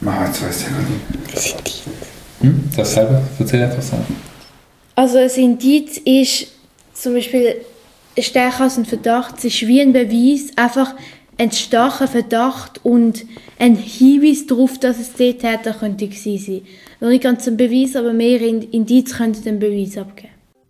Jetzt weiss ich gar nicht. Das Indiz. Das selber? Erzähl einfach so. Also ein Indiz ist zum Beispiel stärker als ein Verdacht. Es ist wie ein Beweis, einfach ein starker Verdacht und ein Hinweis darauf, dass es der Täter könnte gewesen sein. Noch nicht ganz ein Beweis, aber mehr Indiz könnten den Beweis abgeben.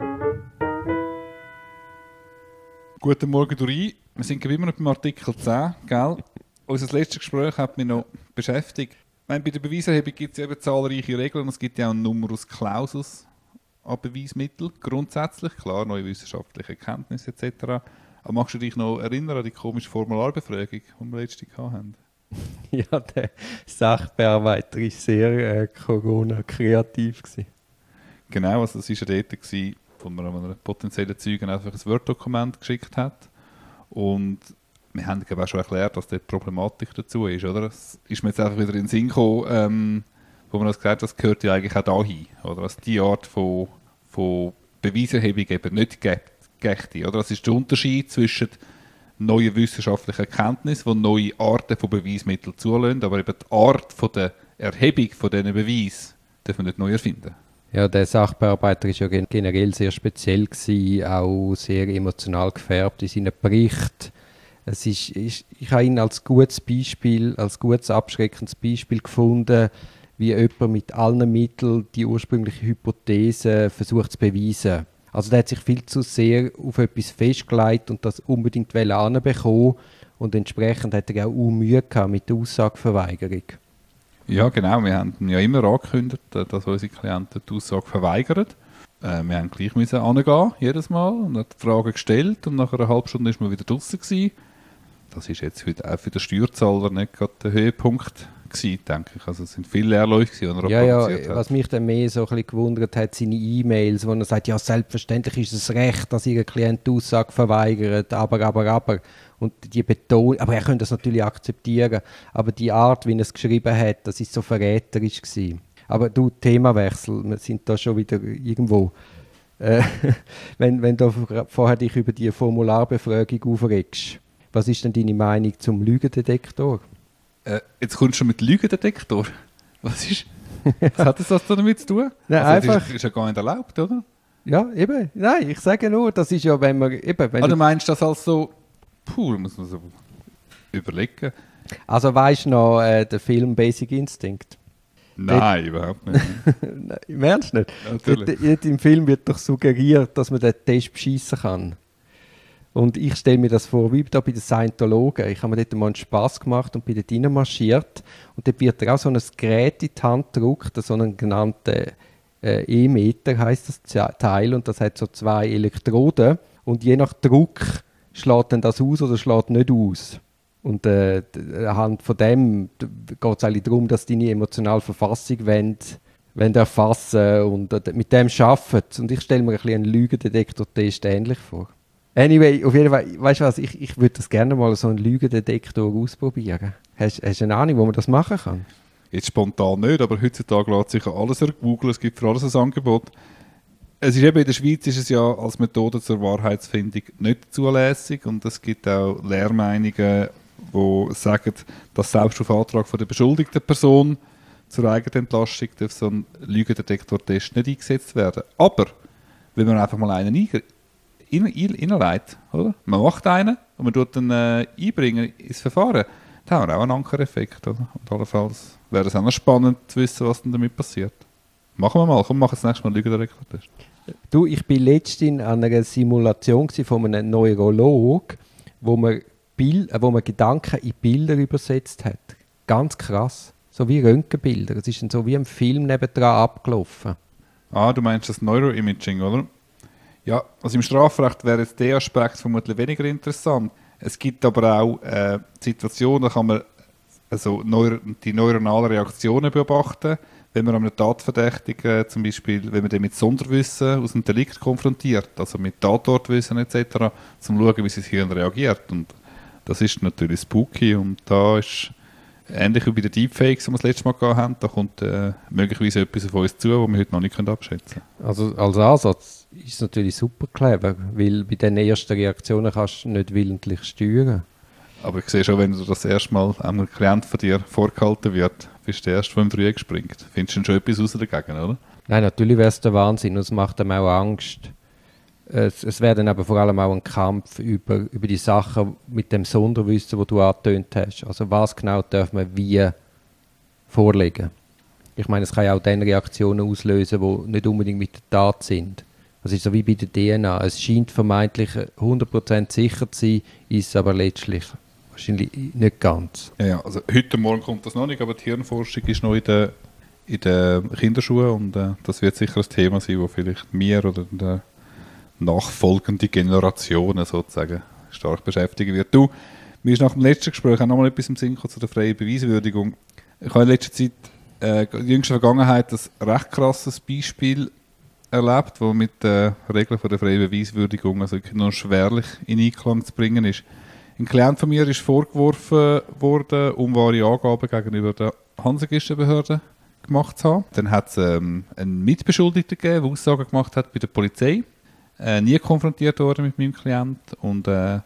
Guten Morgen, Dori. Wir sind immer noch beim Artikel 10, gell? Unser letztes Gespräch hat mich noch beschäftigt. Ich meine, bei der Beweiserhebung gibt es eben zahlreiche Regeln und es gibt ja auch einen Numerus Clausus an Beweismitteln. Grundsätzlich, klar, neue wissenschaftliche Erkenntnisse etc. Aber magst du dich noch erinnern an die komische Formularbefragung, die wir letztes Jahr hatten? Ja, der Sachbearbeiter war sehr Corona-kreativ. Genau, also das war ja dort, wo man einem potenziellen Zeugen einfach ein Word-Dokument geschickt hat. Und wir haben auch schon erklärt, was die Problematik dazu ist, oder? Es ist mir jetzt einfach wieder in den Sinn gekommen, wo man das gesagt hat, das gehört ja eigentlich auch dahin, oder? Dass die Art von Beweiserhebung eben nicht gächte, oder? Das ist der Unterschied zwischen neuen wissenschaftlichen Erkenntnissen, die neue Arten von Beweismitteln zulassen, aber eben die Art von der Erhebung von diesen Beweisen darf man nicht neu erfinden. Ja, der Sachbearbeiter war ja generell sehr speziell gewesen, auch sehr emotional gefärbt in seinen Berichten. Ich habe ihn als gutes Beispiel, als gutes abschreckendes Beispiel gefunden, wie jemand mit allen Mitteln die ursprüngliche Hypothese versucht zu beweisen. Also der hat sich viel zu sehr auf etwas festgelegt und das unbedingt anbekommen und entsprechend hat er auch Mühe gehabt mit der Aussageverweigerung. Ja, genau. Wir haben ja immer angekündigt, dass unsere Klienten die Aussage verweigern. Wir haben gleich hingehen, jedes Mal, und hat die Frage gestellt und nach einer halben Stunde ist man wieder draußen gewesen. Das ist jetzt auch für den Steuerzahler nicht gerade der Höhepunkt gewesen, denke ich. Also es sind viele Lehrläufe, die er produziert hat. Was mich dann mehr so ein bisschen gewundert hat, seine E-Mails, wo er sagt, ja, selbstverständlich ist es recht, dass Ihr Klient die Aussage verweigert, aber. Und die Betonung, aber er könnte das natürlich akzeptieren, aber die Art, wie er es geschrieben hat, das ist so verräterisch gewesen. Aber du, Themawechsel, wir sind da schon wieder irgendwo. Wenn du vorher dich über die Formularbefragung aufregst, was ist denn deine Meinung zum Lügendetektor? Jetzt kommst du schon mit Lügendetektor. Was hat das damit zu tun? Nein, also einfach. Das ist ja gar nicht erlaubt, oder? Ja, eben. Nein, ich sage nur, das ist ja, wenn man... du meinst das als so... muss man so überlegen. Also weisst du noch den Film Basic Instinct? Nein, überhaupt nicht. Nein, im Ernst nicht? Natürlich. Im Film wird doch suggeriert, dass man den Test beschissen kann. Und ich stelle mir das vor, wie da bei den Scientologen. Ich habe mir dort mal einen Spass gemacht und bin dort reinmarschiert. Und dort wird auch so ein Gerät in die Hand gedrückt, so einen genannten E-Meter heisst das Teil. Und das hat so 2 Elektroden. Und je nach Druck schlägt dann das aus oder schlägt nicht aus. Und anhand von dem geht es eigentlich darum, dass deine emotionale Verfassung erfassen und mit dem arbeiten. Und ich stelle mir ein bisschen einen Lügendetektor-Test ähnlich vor. Anyway, auf jeden Fall, weißt du was, ich würde das gerne mal so einen Lügendetektor ausprobieren. Hast du eine Ahnung, wo man das machen kann? Jetzt spontan nicht, aber heutzutage lässt sich alles googeln, es gibt für alles ein Angebot. Es ist eben, in der Schweiz ist es ja als Methode zur Wahrheitsfindung nicht zulässig und es gibt auch Lehrmeinungen, die sagen, dass selbst auf Antrag von der beschuldigten Person zur Eigenentlastung darf so ein Lügendetektor-Test nicht eingesetzt werden. Aber wenn man einfach mal einen reinlegt, oder? Man macht einen und man tut dann einbringen ins Verfahren, dann haben wir auch einen Ankereffekt, oder? Und allenfalls wäre es auch noch spannend zu wissen, was denn damit passiert. Machen wir mal, komm, mach das nächste Mal einen Lügendetektor-Test. Du, ich war letztens an einer Simulation von einem Neurolog, wo man Gedanken in Bilder übersetzt hat. Ganz krass. So wie Röntgenbilder. Es ist dann so wie ein Film nebendran abgelaufen. Ah, du meinst das Neuroimaging, oder? Ja, also im Strafrecht wäre jetzt der Aspekt vermutlich weniger interessant. Es gibt aber auch Situationen, da kann man also die neuronalen Reaktionen beobachten, wenn man einen Tatverdächtigen, zum Beispiel, wenn man den mit Sonderwissen aus dem Delikt konfrontiert, also mit Tatortwissen etc., um zu schauen, wie sein Hirn reagiert. Und das ist natürlich spooky und da ist ähnlich wie bei den Deepfakes, die wir das letzte Mal hatten, da kommt möglicherweise etwas auf uns zu, das wir heute noch nicht abschätzen können. Also als Ansatz ist es natürlich super clever, weil bei den ersten Reaktionen kannst du nicht willentlich steuern. Aber ich sehe schon, wenn du das erste Mal einem Klient von dir vorgehalten wird, bist der Erste, der im Dreieck springt. Findest du denn schon etwas raus dagegen, oder? Nein, natürlich wäre es der Wahnsinn und es macht einem auch Angst. Es wäre dann aber vor allem auch ein Kampf über die Sachen mit dem Sonderwissen, das du angetönt hast. Also was genau darf man wie vorlegen? Ich meine, es kann ja auch dann Reaktionen auslösen, die nicht unbedingt mit der Tat sind. Das ist so wie bei der DNA. Es scheint vermeintlich 100% sicher zu sein, ist es aber letztlich wahrscheinlich nicht ganz. Ja, also heute Morgen kommt das noch nicht, aber die Hirnforschung ist noch in den Kinderschuhen und das wird sicher ein Thema sein, das vielleicht mir oder die nachfolgende Generationen sozusagen stark beschäftigen wird. Du, mir ist nach dem letzten Gespräch auch noch mal etwas im Sinn gekommen zu der freien Beweiswürdigung. Ich habe in letzter Zeit in der jüngsten Vergangenheit ein recht krasses Beispiel erlebt, das mit den Regeln der freien Beweiswürdigung also noch schwerlich in Einklang zu bringen ist. Ein Klient von mir ist vorgeworfen worden, unwahre Angaben gegenüber der Hansegistenbehörde gemacht zu haben. Dann hat es einen Mitbeschuldigten gegeben, der Aussagen gemacht hat bei der Polizei. Nie konfrontiert worden mit meinem Klient und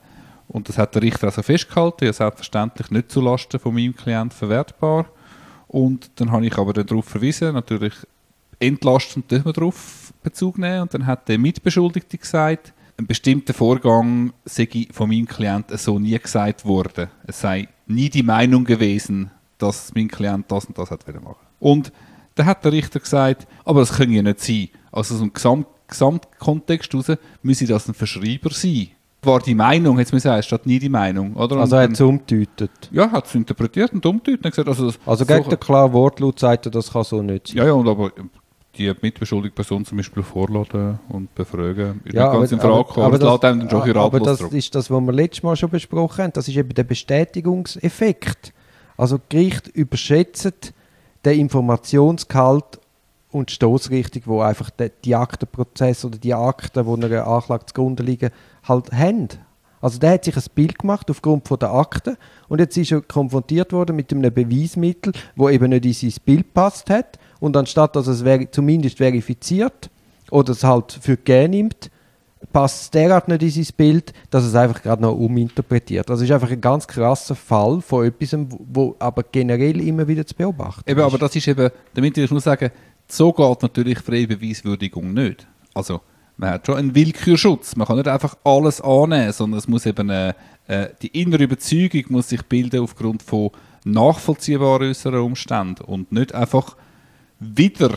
das hat der Richter also festgehalten, ja selbstverständlich nicht zulasten von meinem Klient verwertbar. Und dann habe ich aber darauf verwiesen, natürlich entlastend dürfen wir darauf Bezug nehmen. Und dann hat der Mitbeschuldigte gesagt, ein bestimmter Vorgang sei von meinem Klienten so nie gesagt worden. Es sei nie die Meinung gewesen, dass mein Klient das und das hat machen. Und dann hat der Richter gesagt, aber das kann ja nicht sein. Also aus dem Gesamtkontext heraus müsse das ein Verschreiber sein. War die Meinung, jetzt muss ich sagen, statt nie die Meinung. Oder? Also er hat es umgedeutet? Ja, hat es interpretiert und umgedeutet. Gesagt, also gegen den klaren Wortlaut sagt er, das kann so nicht sein? Ja, und aber die mitbeschuldigte Person zum Beispiel vorladen und befragen, ist ja, nicht ganz in Frage gekommen. Aber das lässt einem schon aber das ist das, was wir letztes Mal schon besprochen haben. Das ist eben der Bestätigungseffekt. Also Gericht überschätzen den Informationsgehalt und die Stossrichtung, wo einfach die Aktenprozess oder die Akten, die einer Anklage zugrunde liegen, halt haben. Also der hat sich ein Bild gemacht aufgrund von der Akten und jetzt ist er konfrontiert worden mit einem Beweismittel, wo eben nicht in sein Bild passt hat und anstatt dass es zumindest verifiziert oder es halt für gegeben nimmt, passt es derart nicht in sein Bild, dass es einfach gerade noch uminterpretiert. Das ist einfach ein ganz krasser Fall von etwas, wo aber generell immer wieder zu beobachten ist. Aber das ist eben, damit ich nur sagen, so geht natürlich freie Beweiswürdigung nicht. Also man hat schon einen Willkürschutz. Man kann nicht einfach alles annehmen, sondern es muss eben die innere Überzeugung muss sich bilden aufgrund von nachvollziehbaren äußeren Umständen und nicht einfach wieder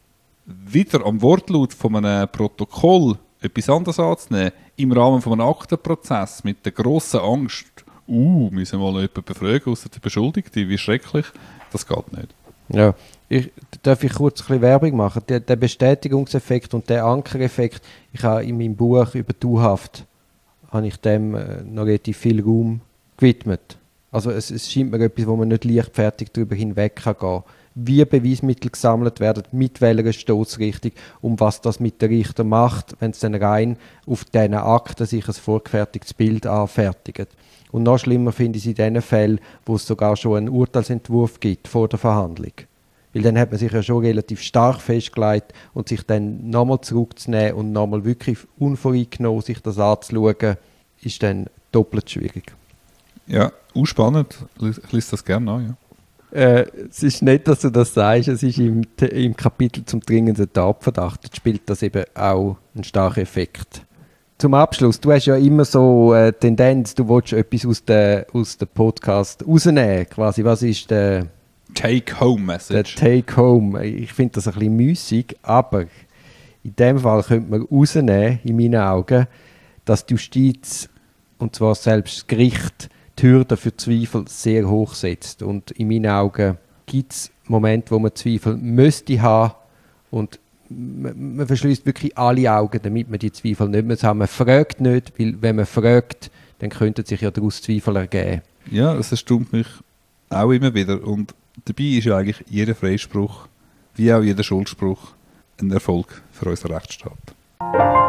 am Wortlaut von einem Protokoll etwas anderes anzunehmen, im Rahmen von einem Aktenprozess mit der grossen Angst, müssen wir mal jemanden befragen, ausser der Beschuldigte, wie schrecklich, das geht nicht. Ja, darf ich kurz ein bisschen Werbung machen? Der Bestätigungseffekt und der Ankereffekt, ich habe in meinem Buch über Dauerhaft habe ich dem noch relativ viel Raum gewidmet. Also es scheint mir etwas, wo man nicht leichtfertig darüber hinweg gehen kann. Wie Beweismittel gesammelt werden, mit welcher Stossrichtung und was das mit der Richter macht, wenn es dann rein auf diesen Akten sich ein vorgefertigtes Bild anfertigt. Und noch schlimmer finde ich es in den Fällen, wo es sogar schon einen Urteilsentwurf gibt vor der Verhandlung. Weil dann hat man sich ja schon relativ stark festgelegt und sich dann nochmal zurückzunehmen und nochmal wirklich unvoreingenommen sich das anzuschauen, ist dann doppelt schwierig. Ja, spannend. Ich lese das gerne an, ja. Es ist nicht, dass du das sagst, es ist im Kapitel zum dringenden Tatverdacht, dort spielt das eben auch einen starken Effekt. Zum Abschluss, du hast ja immer so eine Tendenz, du willst etwas aus dem Podcast rausnehmen, quasi, was ist der Take-Home-Message? Der Take-Home, ich finde das ein bisschen müßig, aber in dem Fall könnte man rausnehmen, in meinen Augen, dass die Justiz, und zwar selbst das Gericht, die Hürde für Zweifel sehr hoch setzt. Und in meinen Augen gibt es Momente, wo man Zweifel müsste haben und man verschließt wirklich alle Augen, damit man die Zweifel nicht mehr haben. Man fragt nicht, weil wenn man fragt, dann könnten sich ja daraus Zweifel ergeben. Ja, das erstaunt mich auch immer wieder. Und dabei ist ja eigentlich jeder Freispruch, wie auch jeder Schuldspruch, ein Erfolg für unseren Rechtsstaat.